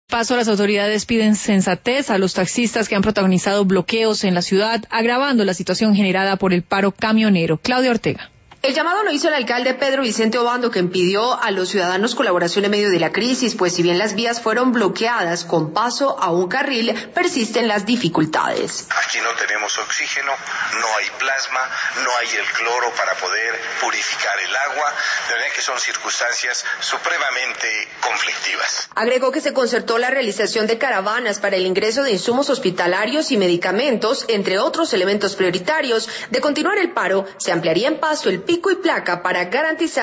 Paso, las autoridades piden sensatez a los taxistas que han protagonizado bloqueos en la ciudad, agravando la situación generada por el paro camionero. Claudia Ortega. El llamado lo hizo el alcalde Pedro Vicente Obando, quien pidió a los ciudadanos colaboración en medio de la crisis, pues si bien las vías fueron bloqueadas con paso a un carril, persisten las dificultades. Aquí no tenemos oxígeno, no hay plasma, no hay el cloro para poder purificar el agua, de manera que son circunstancias supremamente conflictivas. Agregó que se concertó la realización de caravanas para el ingreso de insumos hospitalarios y medicamentos, entre otros elementos prioritarios. De continuar el paro, se ampliaría en Pasto el pico y placa para garantizar